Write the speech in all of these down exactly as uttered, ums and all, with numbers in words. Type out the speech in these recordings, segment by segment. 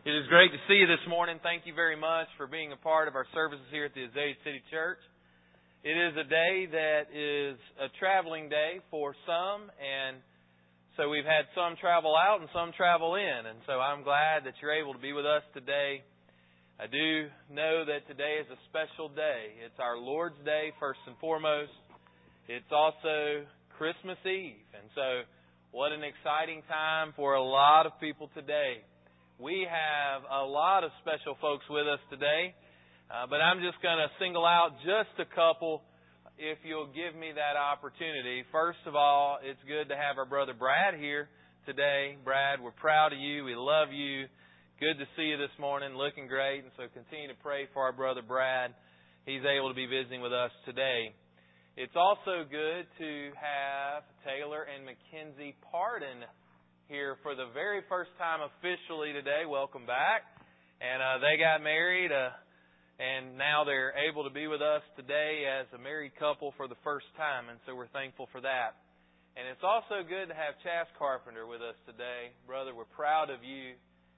It is great to see you this morning. Thank you very much for being a part of our services here at the Azalea City Church. It is a day that is a traveling day for some, and so we've had some travel out and some travel in, and so I'm glad that you're able to be with us today. I do know that today is a special day. It's our Lord's Day, first and foremost. It's also Christmas Eve, and so what an exciting time for a lot of people today. We have a lot of special folks with us today, uh, but I'm just going to single out just a couple if you'll give me that opportunity. First of all, it's good to have our brother Brad here today. Brad, we're proud of you. We love you. Good to see you this morning. Looking great. And so continue to pray for our brother Brad. He's able to be visiting with us today. It's also good to have Taylor and Mackenzie Pardon here for the very first time officially today. Welcome back. And uh, they got married, uh, and now they're able to be with us today as a married couple for the first time, and so we're thankful for that. And it's also good to have Chas Carpenter with us today. Brother, we're proud of you.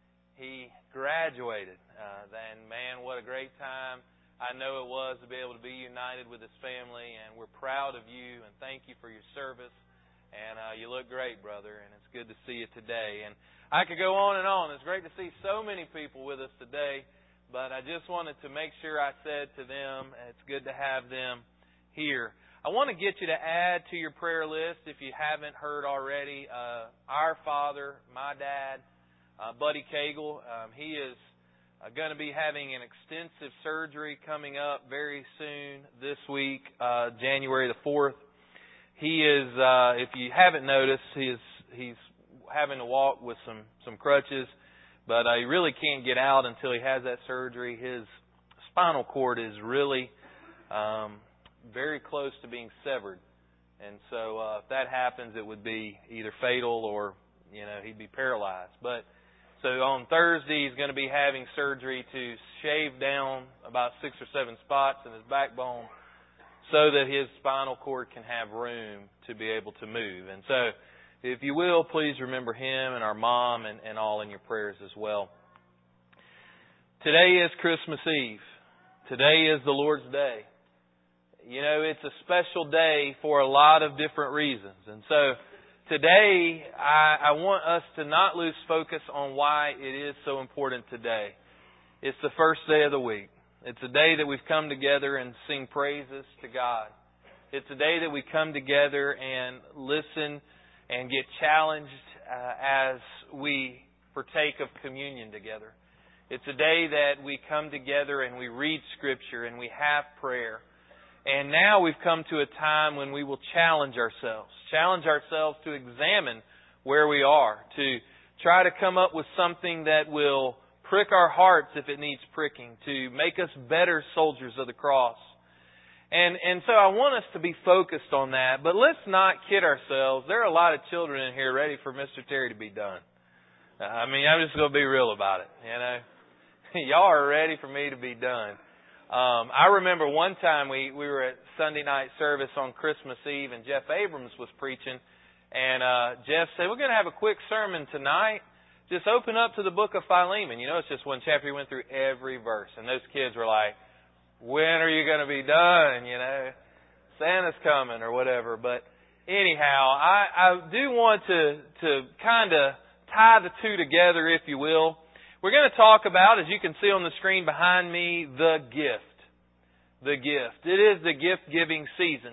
He graduated, uh, and man, what a great time I know it was to be able to be united with his family, and we're proud of you, and thank you for your service. And uh, you look great, brother, and it's good to see you today. And I could go on and on. It's great to see so many people with us today, but I just wanted to make sure I said to them, it's good to have them here. I want to get you to add to your prayer list, if you haven't heard already, uh, our father, my dad, uh, Buddy Cagle. Um, he is uh, going to be having an extensive surgery coming up very soon this week, uh, January the fourth. He is, uh, if you haven't noticed, he is, he's having to walk with some, some crutches, but uh, he really can't get out until he has that surgery. His spinal cord is really um, very close to being severed. And so uh, if that happens, it would be either fatal or, you know, he'd be paralyzed. But so on Thursday, he's going to be having surgery to shave down about six or seven spots in his backbone, so that his spinal cord can have room to be able to move. And so, if you will, please remember him and our mom and, and all in your prayers as well. Today is Christmas Eve. Today is the Lord's Day. You know, it's a special day for a lot of different reasons. And so, today, I, I want us to not lose focus on why it is so important today. It's the first day of the week. It's a day that we've come together and sing praises to God. It's a day that we come together and listen and get challenged uh, as we partake of communion together. It's a day that we come together and we read Scripture and we have prayer. And now we've come to a time when we will challenge ourselves. Challenge ourselves to examine where we are. To try to come up with something that will prick our hearts if it needs pricking, to make us better soldiers of the cross. And and so I want us to be focused on that. But let's not kid ourselves. There are a lot of children in here ready for Mister Terry to be done. I mean, I'm just going to be real about it. You know, y'all are ready for me to be done. Um, I remember one time we, we were at Sunday night service on Christmas Eve, and Jeff Abrams was preaching. And uh, Jeff said, we're going to have a quick sermon tonight. Just open up to the book of Philemon. You know, it's just one chapter. He went through every verse. And those kids were like, when are you going to be done? You know, Santa's coming or whatever. But anyhow, I, I do want to, to kind of tie the two together, if you will. We're going to talk about, as you can see on the screen behind me, the gift. The gift. It is the gift-giving season.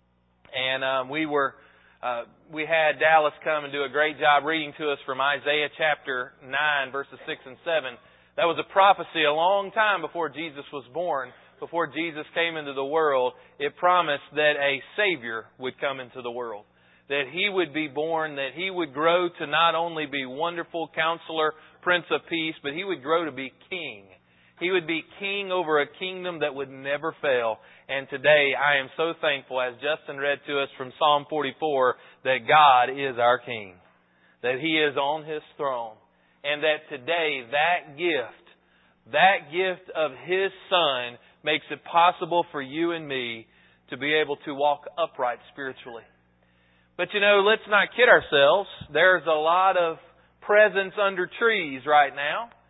And um, we were... Uh, we had Dallas come and do a great job reading to us from Isaiah chapter nine, verses six and seven. That was a prophecy a long time before Jesus was born, before Jesus came into the world. It promised that a Savior would come into the world, that He would be born, that He would grow to not only be Wonderful Counselor, Prince of Peace, but He would grow to be King. He would be King over a kingdom that would never fail. And today I am so thankful, as Justin read to us from Psalm forty-four, that God is our King, that He is on His throne, and that today that gift, that gift of His Son makes it possible for you and me to be able to walk upright spiritually. But you know, let's not kid ourselves. There's a lot of presents under trees right now.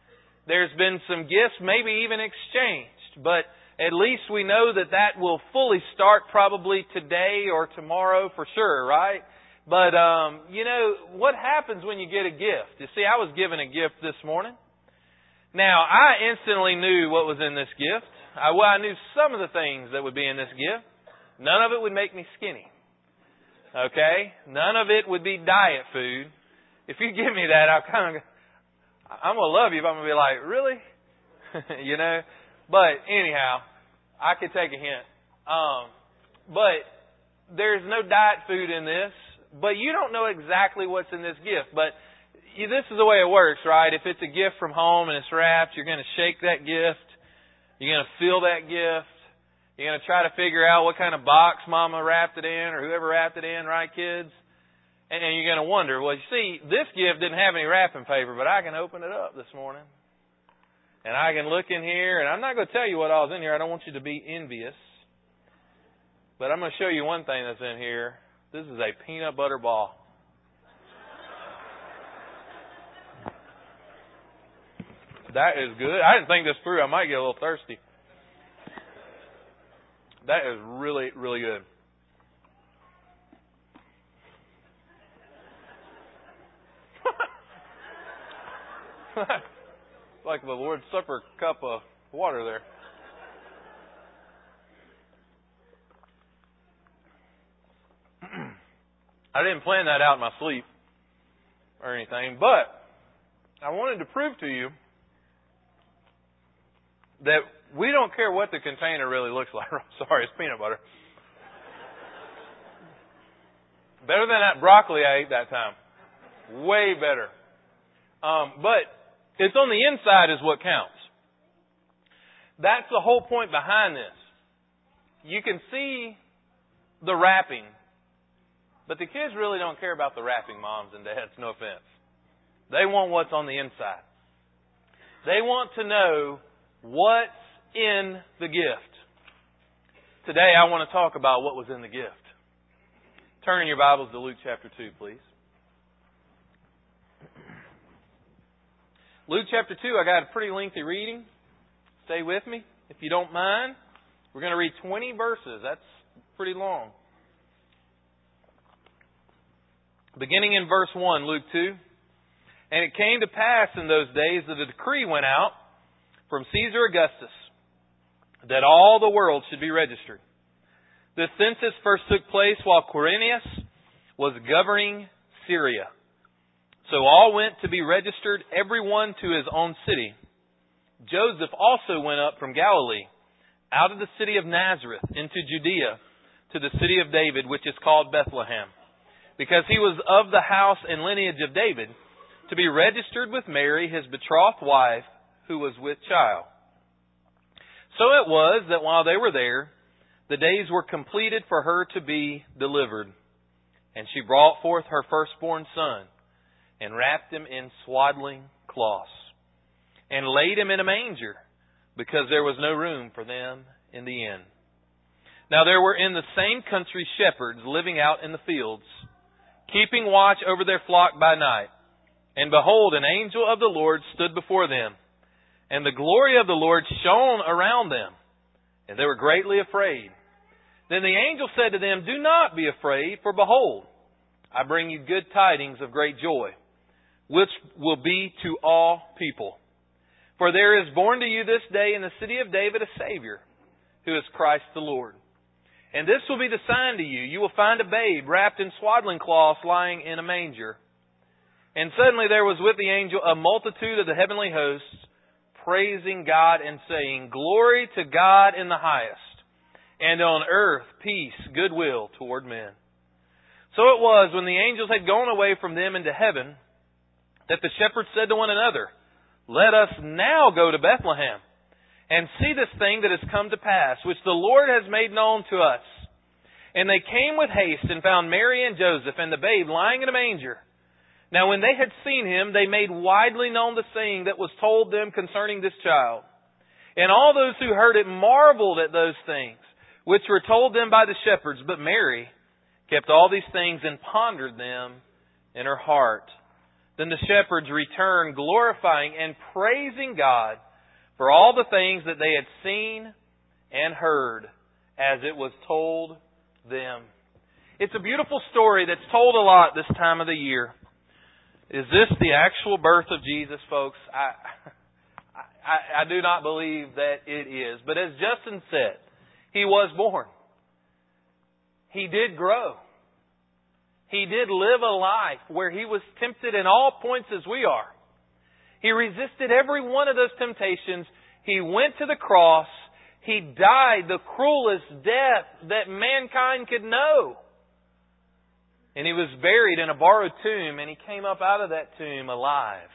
There's been some gifts, maybe even exchanged. But at least we know that that will fully start probably today or tomorrow for sure, right? But, um, you know, what happens when you get a gift? You see, I was given a gift this morning. Now, I instantly knew what was in this gift. I, well, I knew some of the things that would be in this gift. None of it would make me skinny. Okay? None of it would be diet food. If you give me that, I'll kind of, I'm going to love you, but I'm going to be like, really? You know? But anyhow, I could take a hint. Um, but there's no diet food in this. But you don't know exactly what's in this gift. But you, this is the way it works, right? If it's a gift from home and it's wrapped, you're going to shake that gift. You're going to feel that gift. You're going to try to figure out what kind of box Mama wrapped it in or whoever wrapped it in, right, kids? And, and you're going to wonder, well, you see, this gift didn't have any wrapping paper, but I can open it up this morning. And I can look in here, and I'm not going to tell you what all's in here. I don't want you to be envious. But I'm going to show you one thing that's in here. This is a peanut butter ball. That is good. I didn't think this through. I might get a little thirsty. That is really, really good. Like the Lord's Supper cup of water there. I didn't plan that out in my sleep or anything, but I wanted to prove to you that we don't care what the container really looks like. Sorry, it's peanut butter. Better than that broccoli I ate that time. Way better. Um, but it's on the inside is what counts. That's the whole point behind this. You can see the wrapping, but the kids really don't care about the wrapping, moms and dads, no offense. They want what's on the inside. They want to know what's in the gift. Today I want to talk about what was in the gift. Turn in your Bibles to Luke chapter two, please. Luke chapter two, I got a pretty lengthy reading. Stay with me, if you don't mind. We're going to read twenty verses. That's pretty long. Beginning in verse one, Luke two. And it came to pass in those days that a decree went out from Caesar Augustus that all the world should be registered. This census first took place while Quirinius was governing Syria. So all went to be registered, every one to his own city. Joseph also went up from Galilee, out of the city of Nazareth, into Judea, to the city of David, which is called Bethlehem, because he was of the house and lineage of David, to be registered with Mary, his betrothed wife, who was with child. So it was that while they were there, the days were completed for her to be delivered. And she brought forth her firstborn son, and wrapped him in swaddling cloths, and laid him in a manger, because there was no room for them in the inn. Now there were in the same country shepherds living out in the fields, keeping watch over their flock by night. And behold, an angel of the Lord stood before them, and the glory of the Lord shone around them, and they were greatly afraid. Then the angel said to them, Do not be afraid, for behold, I bring you good tidings of great joy, which will be to all people. For there is born to you this day in the city of David a Savior, who is Christ the Lord. And this will be the sign to you. You will find a babe wrapped in swaddling cloths lying in a manger. And suddenly there was with the angel a multitude of the heavenly hosts, praising God and saying, Glory to God in the highest, and on earth peace, goodwill toward men. So it was, when the angels had gone away from them into heaven, that the shepherds said to one another, Let us now go to Bethlehem, and see this thing that has come to pass, which the Lord has made known to us. And they came with haste, and found Mary and Joseph, and the babe lying in a manger. Now when they had seen him, they made widely known the saying that was told them concerning this child. And all those who heard it marveled at those things, which were told them by the shepherds. But Mary kept all these things and pondered them in her heart. Then the shepherds returned, glorifying and praising God for all the things that they had seen and heard as it was told them. It's a beautiful story that's told a lot this time of the year. Is this the actual birth of Jesus, folks? I, I, I do not believe that it is. But as Justin said, He was born. He did grow. He did live a life where He was tempted in all points as we are. He resisted every one of those temptations. He went to the cross. He died the cruelest death that mankind could know. And He was buried in a borrowed tomb, and He came up out of that tomb alive,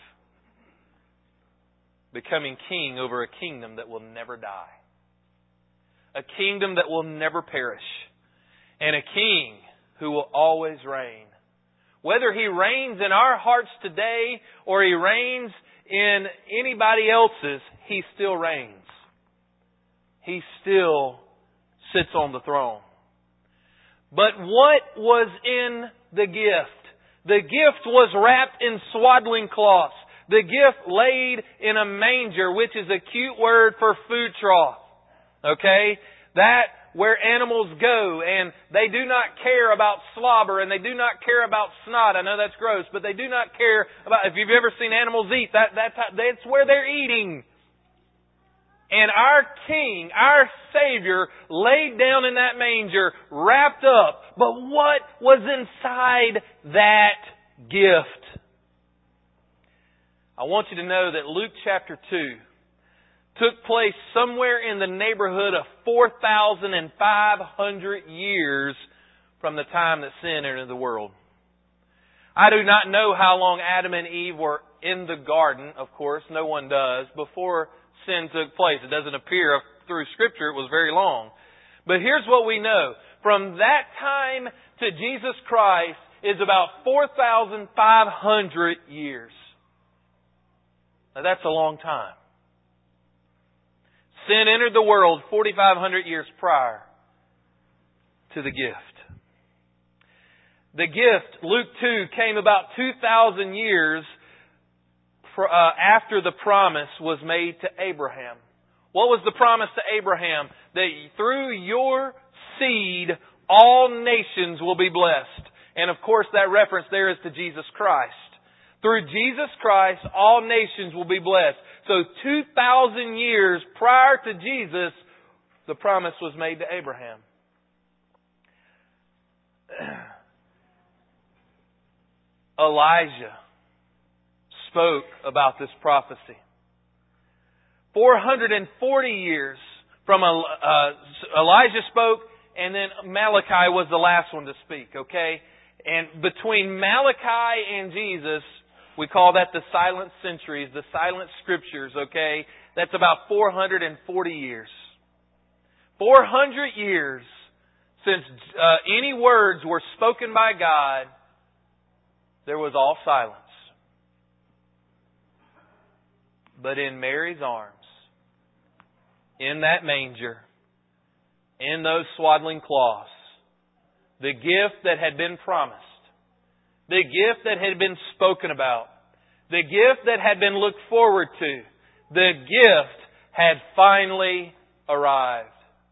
becoming king over a kingdom that will never die. A kingdom that will never perish. And a king who will always reign. Whether He reigns in our hearts today or He reigns in anybody else's, He still reigns. He still sits on the throne. But what was in the gift? The gift was wrapped in swaddling cloths. The gift laid in a manger, which is a cute word for food trough. Okay? That where animals go, and they do not care about slobber, and they do not care about snot. I know that's gross, but they do not care about, if you've ever seen animals eat, that, that's, how, that's where they're eating. And our King, our Savior, laid down in that manger, wrapped up. But what was inside that gift? I want you to know that Luke chapter two took place somewhere in the neighborhood of four thousand five hundred years from the time that sin entered the world. I do not know how long Adam and Eve were in the garden, of course, no one does, before sin took place. It doesn't appear through Scripture it was very long. But here's what we know. From that time to Jesus Christ is about four thousand five hundred years. Now that's a long time. Sin entered the world forty-five hundred years prior to the gift. The gift, Luke two, came about two thousand years after the promise was made to Abraham. What was the promise to Abraham? That through your seed, all nations will be blessed. And of course that reference there is to Jesus Christ. Through Jesus Christ, all nations will be blessed. So two thousand years prior to Jesus, the promise was made to Abraham. Elijah spoke about this prophecy. four hundred forty years from uh, Elijah spoke, and then Malachi was the last one to speak, okay? And between Malachi and Jesus, we call that the silent centuries, the silent scriptures, okay? That's about four hundred forty years. four hundred years since uh, any words were spoken by God, there was all silence. But in Mary's arms, in that manger, in those swaddling cloths, the gift that had been promised, the gift that had been spoken about, the gift that had been looked forward to, the gift had finally arrived.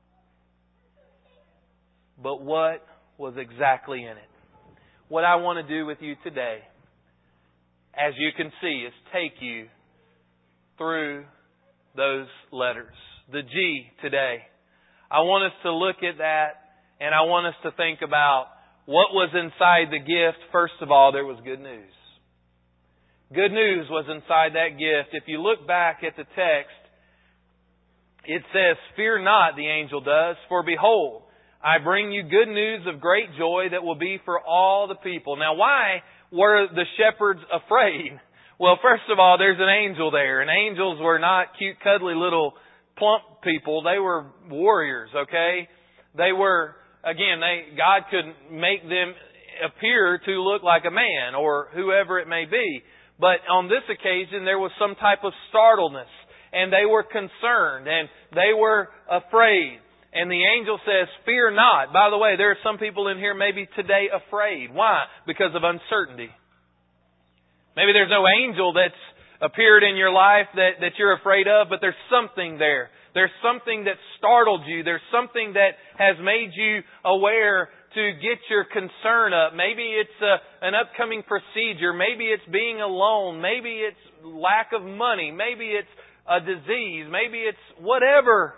But what was exactly in it? What I want to do with you today, as you can see, is take you through those letters. The G today. I want us to look at that, and I want us to think about what was inside the gift. First of all, there was good news. Good news was inside that gift. If you look back at the text, it says, "Fear not," the angel does, "for behold, I bring you good news of great joy that will be for all the people." Now, why were the shepherds afraid? Well, first of all, there's an angel there. And angels were not cute, cuddly little plump people. They were warriors, okay? They were, again, they God could make them appear to look like a man or whoever it may be. But on this occasion, there was some type of startledness. And they were concerned. And they were afraid. And the angel says, "Fear not." By the way, there are some people in here maybe today afraid. Why? Because of uncertainty. Maybe there's no angel that's appeared in your life that, that you're afraid of, but there's something there. There's something that startled you. There's something that has made you aware to get your concern up. Maybe it's a, an upcoming procedure. Maybe it's being alone. Maybe it's lack of money. Maybe it's a disease. Maybe it's whatever.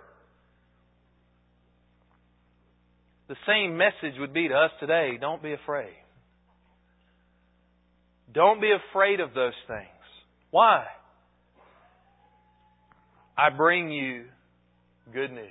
The same message would be to us today. Don't be afraid. Don't be afraid of those things. Why? I bring you good news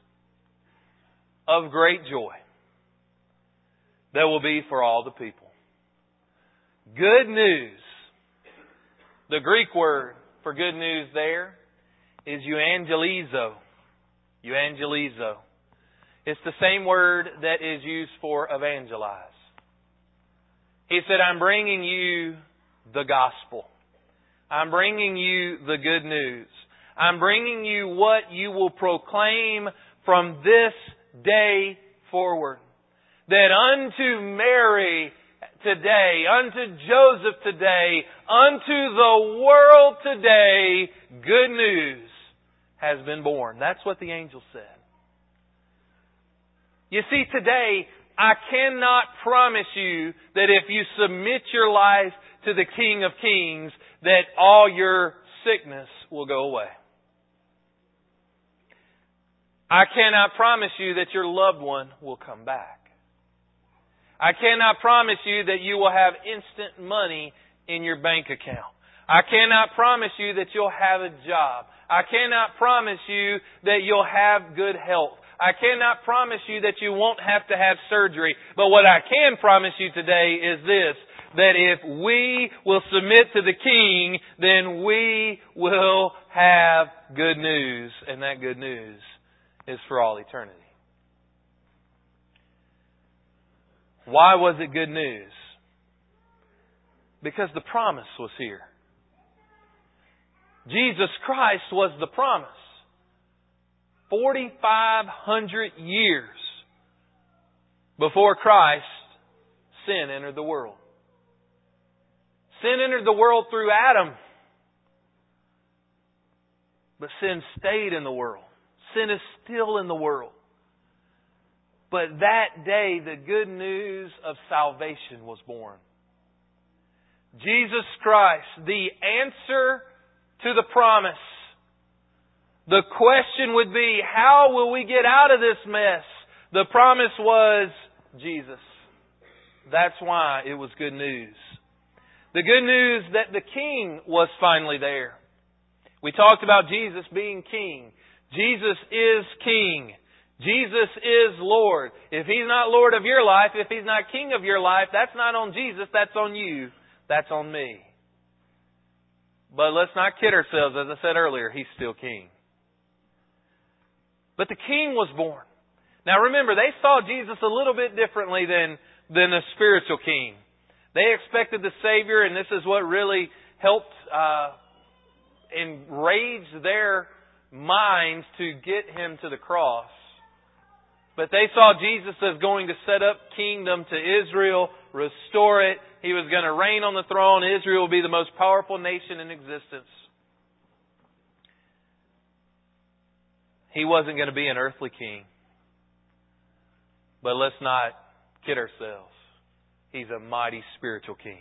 of great joy that will be for all the people. Good news. The Greek word for good news there is euangelizo. Euangelizo. It's the same word that is used for evangelize. He said, I'm bringing you the gospel. I'm bringing you the good news. I'm bringing you what you will proclaim from this day forward. That unto Mary today, unto Joseph today, unto the world today, good news has been born. That's what the angel said. You see, today, I cannot promise you that if you submit your life to the King of Kings, that all your sickness will go away. I cannot promise you that your loved one will come back. I cannot promise you that you will have instant money in your bank account. I cannot promise you that you'll have a job. I cannot promise you that you'll have good health. I cannot promise you that you won't have to have surgery. But what I can promise you today is this, that if we will submit to the King, then we will have good news. And that good news is for all eternity. Why was it good news? Because the promise was here. Jesus Christ was the promise. forty-five hundred years before Christ, sin entered the world. Sin entered the world through Adam. But sin stayed in the world. Sin is still in the world. But that day, the good news of salvation was born. Jesus Christ, the answer to the promise. The question would be, how will we get out of this mess? The promise was Jesus. That's why it was good news. The good news that the King was finally there. We talked about Jesus being King. Jesus is King. Jesus is Lord. If He's not Lord of your life, if He's not King of your life, that's not on Jesus, that's on you. That's on me. But let's not kid ourselves. As I said earlier, He's still King. But the King was born. Now remember, they saw Jesus a little bit differently than, than a spiritual King. They expected the Savior, and this is what really helped uh, enrage their minds to get Him to the cross. But they saw Jesus as going to set up kingdom to Israel, restore it. He was going to reign on the throne. Israel will be the most powerful nation in existence. He wasn't going to be an earthly king. But let's not kid ourselves. He's a mighty spiritual king.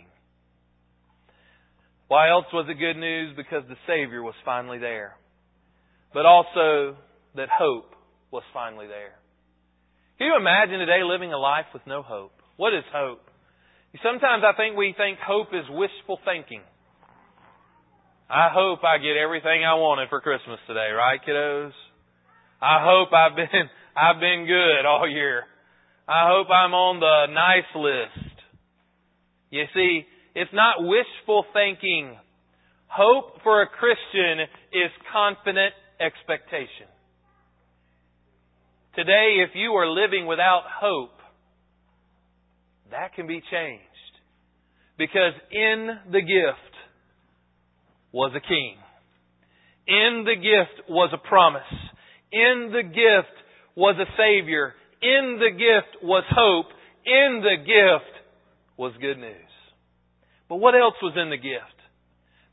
Why else was it good news? Because the Savior was finally there. But also that hope was finally there. Can you imagine today living a life with no hope? What is hope? Sometimes I think we think hope is wishful thinking. I hope I get everything I wanted for Christmas today, right, kiddos? I hope I've been I've been good all year. I hope I'm on the nice list. You see, it's not wishful thinking. Hope for a Christian is confident expectation. Today, if you are living without hope, that can be changed. Because in the gift was a king. In the gift was a promise. In the gift was a Savior. In the gift was hope. In the gift was good news. But what else was in the gift?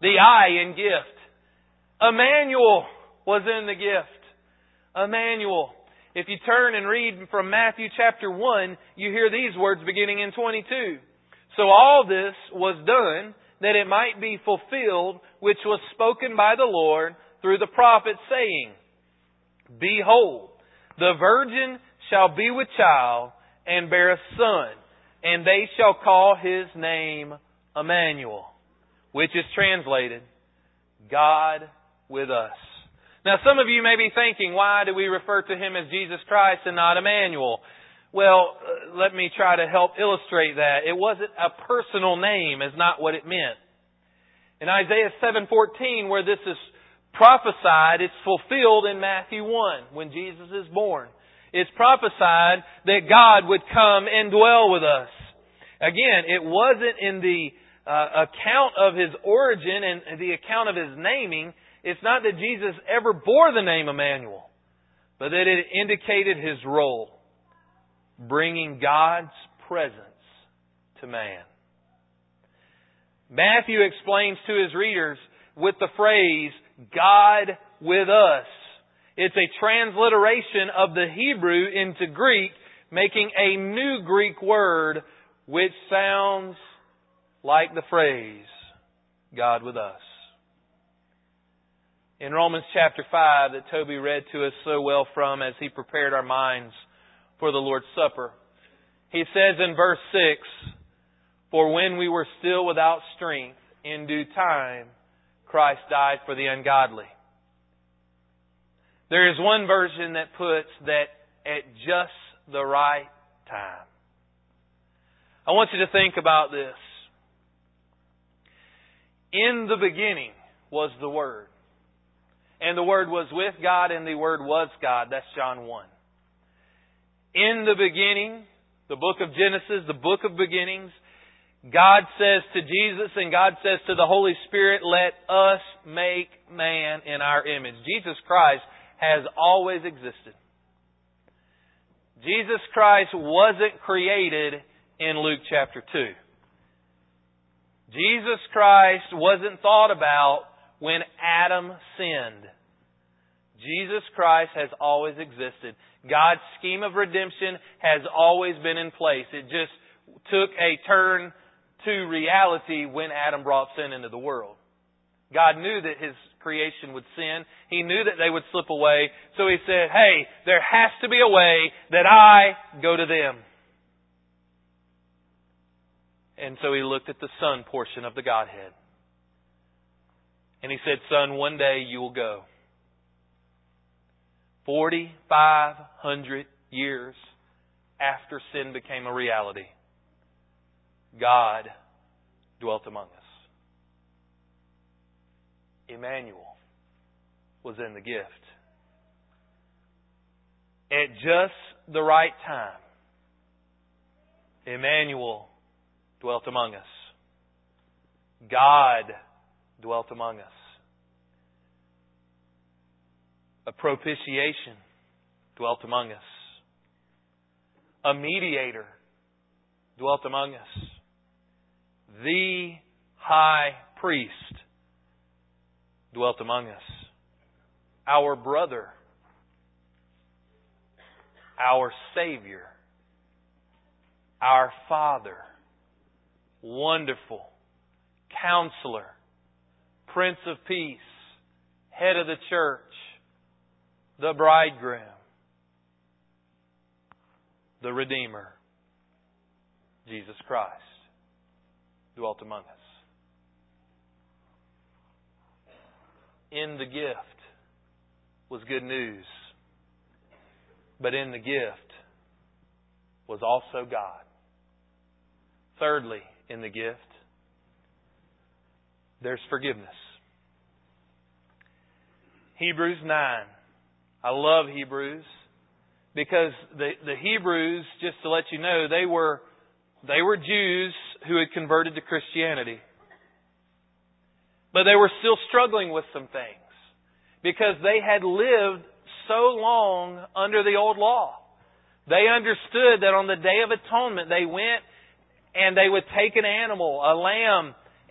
The I in gift. Emmanuel was in the gift. Emmanuel. If you turn and read from Matthew chapter one, you hear these words beginning in twenty-two. So all this was done that it might be fulfilled, which was spoken by the Lord through the prophet, saying, Behold, the virgin shall be with child and bear a son, and they shall call his name Emmanuel, which is translated, God with us. Now some of you may be thinking, why do we refer to Him as Jesus Christ and not Emmanuel? Well, uh, let me try to help illustrate that. It wasn't a personal name, is not what it meant. In Isaiah seven fourteen, where this is prophesied, it's fulfilled in Matthew one, when Jesus is born. It's prophesied that God would come and dwell with us. Again, it wasn't in the uh, account of His origin and the account of His naming. It's not that Jesus ever bore the name Emmanuel, but that it indicated His role, bringing God's presence to man. Matthew explains to his readers with the phrase, God with us. It's a transliteration of the Hebrew into Greek, making a new Greek word which sounds like the phrase, God with us. In Romans chapter five that Toby read to us so well from as he prepared our minds for the Lord's Supper, he says in verse six, For when we were still without strength, in due time, Christ died for the ungodly. There is one version that puts that at just the right time. I want you to think about this. In the beginning was the Word. And the Word was with God, and the Word was God. That's John one. In the beginning, the book of Genesis, the book of beginnings, God says to Jesus and God says to the Holy Spirit, let us make man in our image. Jesus Christ has always existed. Jesus Christ wasn't created in Luke chapter two. Jesus Christ wasn't thought about when Adam sinned. Jesus Christ has always existed. God's scheme of redemption has always been in place. It just took a turn to reality when Adam brought sin into the world. God knew that His creation would sin. He knew that they would slip away. So He said, hey, there has to be a way that I go to them. And so He looked at the Son portion of the Godhead. And He said, Son, one day you will go. forty-five hundred years after sin became a reality, God dwelt among us. Emmanuel was in the gift. At just the right time, Emmanuel dwelt among us. God dwelt among us. A propitiation dwelt among us. A mediator dwelt among us. The high priest dwelt among us. Our brother. Our Savior. Our Father. Wonderful. Counselor. Prince of Peace. Head of the church. The bridegroom. The Redeemer. Jesus Christ dwelt among us. In the gift was good news. But in the gift was also God. Thirdly, in the gift, there's forgiveness. Hebrews nine. I love Hebrews because the, the Hebrews, just to let you know, they were they were Jews who had converted to Christianity. But they were still struggling with some things because they had lived so long under the old law. They understood that on the Day of Atonement they went and they would take an animal, a lamb,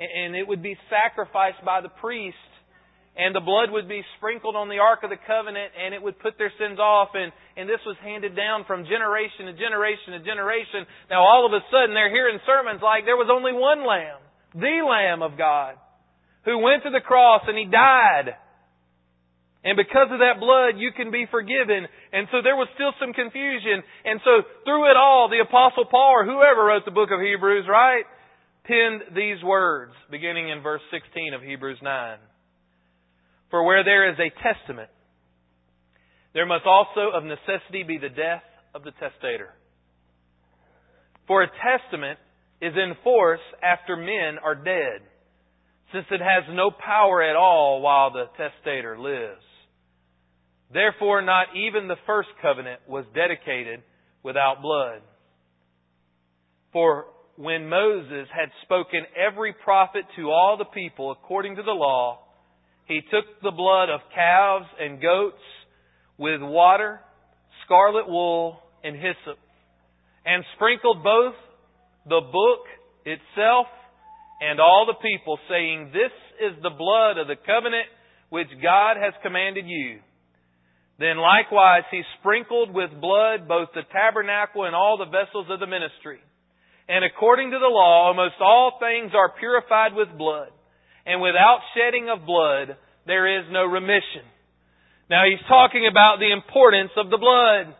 and it would be sacrificed by the priest. And the blood would be sprinkled on the Ark of the Covenant, and it would put their sins off. And, and this was handed down from generation to generation to generation. Now all of a sudden they're hearing sermons like there was only one Lamb, the Lamb of God, who went to the cross and He died. And because of that blood, you can be forgiven. And so there was still some confusion. And so through it all, the Apostle Paul, or whoever wrote the book of Hebrews, right, penned these words, beginning in verse sixteen of Hebrews nine. For where there is a testament, there must also of necessity be the death of the testator. For a testament is in force after men are dead, since it has no power at all while the testator lives. Therefore, not even the first covenant was dedicated without blood. For when Moses had spoken every prophet to all the people according to the law, he took the blood of calves and goats with water, scarlet wool, and hyssop, and sprinkled both the book itself and all the people, saying, This is the blood of the covenant which God has commanded you. Then likewise he sprinkled with blood both the tabernacle and all the vessels of the ministry. And according to the law, almost all things are purified with blood. And without shedding of blood, there is no remission. Now he's talking about the importance of the blood.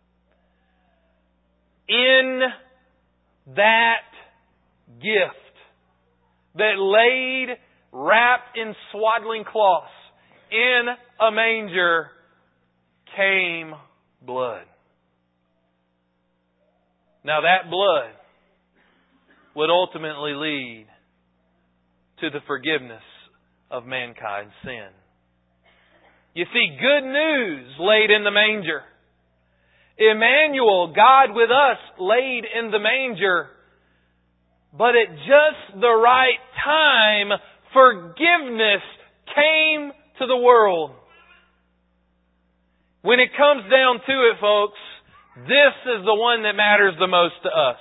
In that gift that laid, wrapped in swaddling cloths, in a manger, came blood. Now that blood would ultimately lead to the forgiveness of mankind's sin. You see, good news laid in the manger. Emmanuel, God with us, laid in the manger. But at just the right time, forgiveness came to the world. When it comes down to it, folks, this is the one that matters the most to us.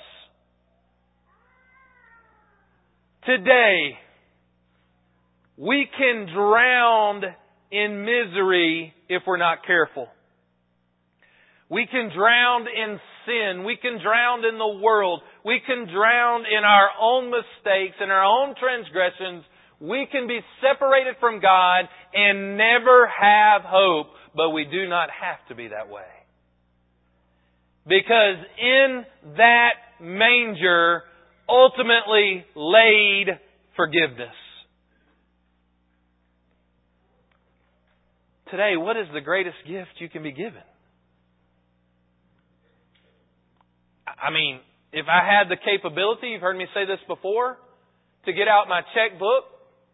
Today, we can drown in misery if we're not careful. We can drown in sin. We can drown in the world. We can drown in our own mistakes and our own transgressions. We can be separated from God and never have hope, but we do not have to be that way. Because in that manger ultimately laid forgiveness. Today, what is the greatest gift you can be given? I mean, if I had the capability, you've heard me say this before, to get out my checkbook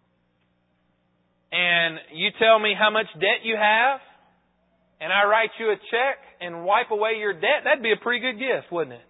and you tell me how much debt you have and I write you a check and wipe away your debt, that'd be a pretty good gift, wouldn't it?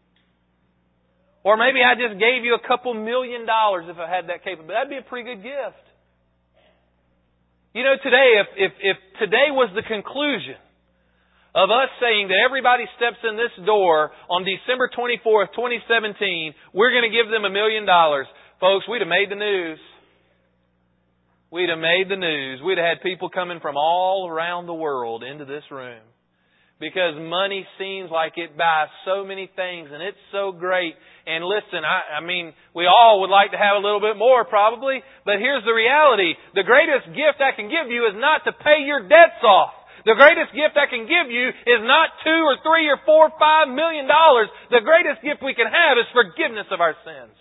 Or maybe I just gave you a couple million dollars if I had that capability. That'd be a pretty good gift. You know, today, if, if, if today was the conclusion of us saying that everybody steps in this door on December twenty-fourth, twenty seventeen, we're going to give them a million dollars. Folks, we'd have made the news. We'd have made the news. We'd have had people coming from all around the world into this room. Because money seems like it buys so many things and it's so great. And listen, I, I mean, we all would like to have a little bit more probably. But here's the reality. The greatest gift I can give you is not to pay your debts off. The greatest gift I can give you is not two or three or four or five million dollars. The greatest gift we can have is forgiveness of our sins.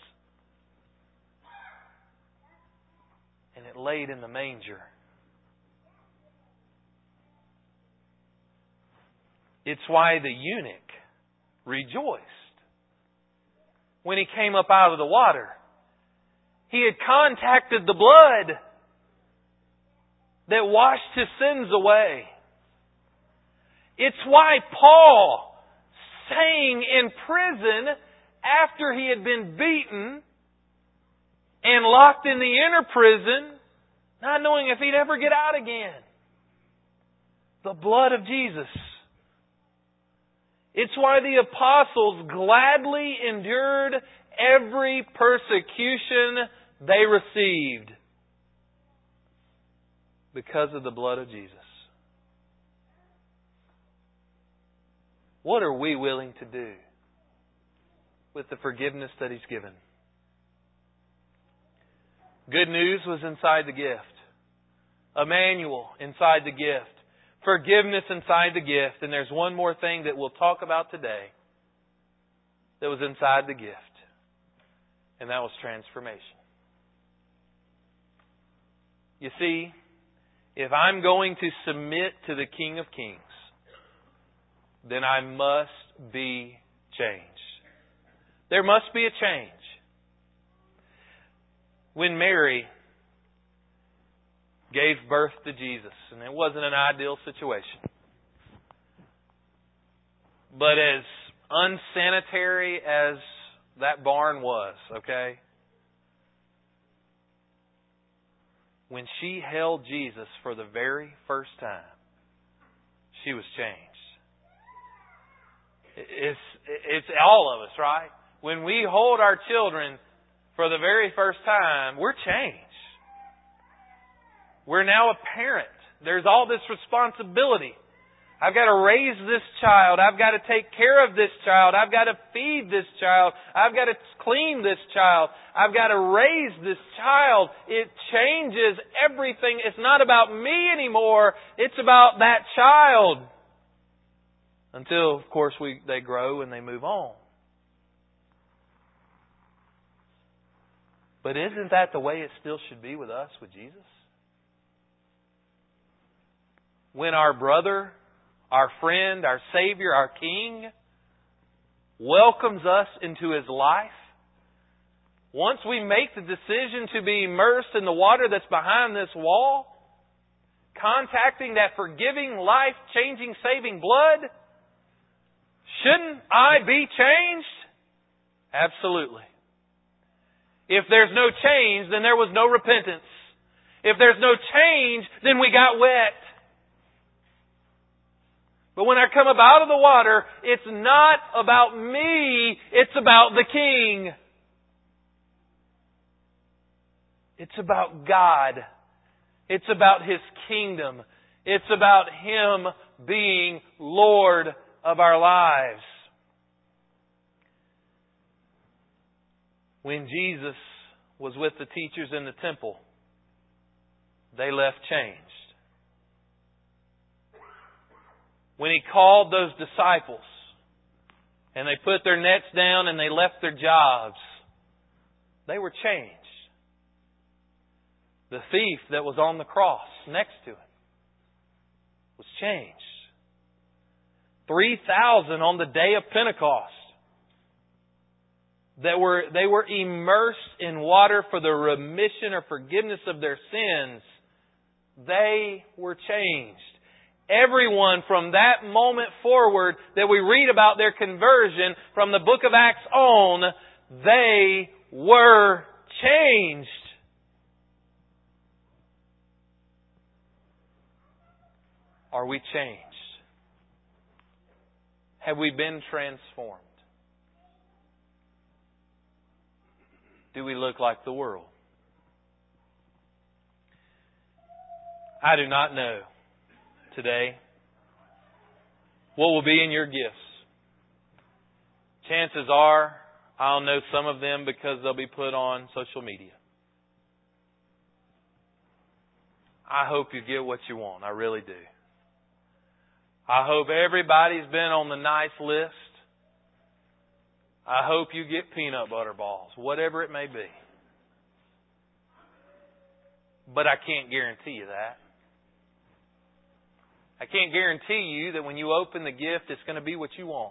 And it laid in the manger. It's why the eunuch rejoiced when he came up out of the water. He had contacted the blood that washed his sins away. It's why Paul, saying in prison after he had been beaten and locked in the inner prison, not knowing if he'd ever get out again, the blood of Jesus. It's why the apostles gladly endured every persecution they received because of the blood of Jesus. What are we willing to do with the forgiveness that He's given? Good news was inside the gift. Emmanuel inside the gift. Forgiveness inside the gift. And there's one more thing that we'll talk about today that was inside the gift. And that was transformation. You see, if I'm going to submit to the King of Kings, then I must be changed. There must be a change. When Mary gave birth to Jesus, and it wasn't an ideal situation, but as unsanitary as that barn was, okay, when she held Jesus for the very first time, she was changed. It's, it's all of us, right? When we hold our children for the very first time, we're changed. We're now a parent. There's all this responsibility. I've got to raise this child. I've got to take care of this child. I've got to feed this child. I've got to clean this child. I've got to raise this child. It changes everything. It's not about me anymore. It's about that child. Until, of course, we they grow and they move on. But isn't that the way it still should be with us, with Jesus? When our brother, our friend, our Savior, our King welcomes us into His life, once we make the decision to be immersed in the water that's behind this wall, contacting that forgiving, life-changing, saving blood, shouldn't I be changed? Absolutely. If there's no change, then there was no repentance. If there's no change, then we got wet. But when I come up out of the water, it's not about me, it's about the King. It's about God. It's about His kingdom. It's about Him being Lord of our lives. When Jesus was with the teachers in the temple, they left changed. When He called those disciples and they put their nets down and they left their jobs, they were changed. The thief that was on the cross next to Him was changed. three thousand on the day of Pentecost that were they were immersed in water for the remission or forgiveness of their sins. They were changed. Everyone from that moment forward that we read about their conversion from the book of Acts on, they were changed. Are we changed? Have we been transformed? Do we look like the world? I do not know today what will be in your gifts. Chances are I'll know some of them because they'll be put on social media. I hope you get what you want. I really do. I hope everybody's been on the nice list. I hope you get peanut butter balls, whatever it may be. But I can't guarantee you that. I can't guarantee you that when you open the gift, it's going to be what you want.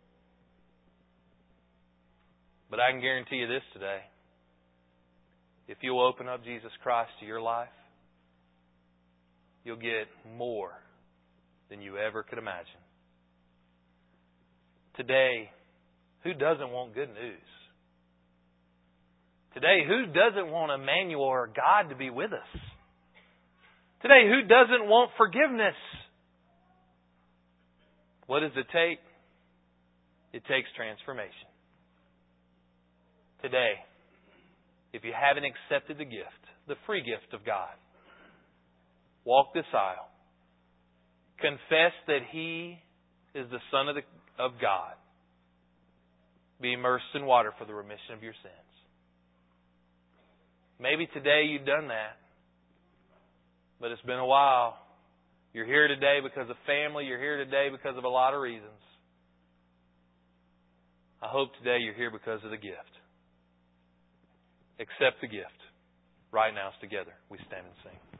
But I can guarantee you this today. If you'll open up Jesus Christ to your life, you'll get more than you ever could imagine. Today, who doesn't want good news? Today, who doesn't want Emmanuel or God to be with us? Today, who doesn't want forgiveness? What does it take? It takes transformation. Today, if you haven't accepted the gift, the free gift of God, walk this aisle. Confess that He is the Son of, the, of God. Be immersed in water for the remission of your sins. Maybe today you've done that, but it's been a while. You're here today because of family. You're here today because of a lot of reasons. I hope today you're here because of the gift. Accept the gift. Right now, together, we stand and sing.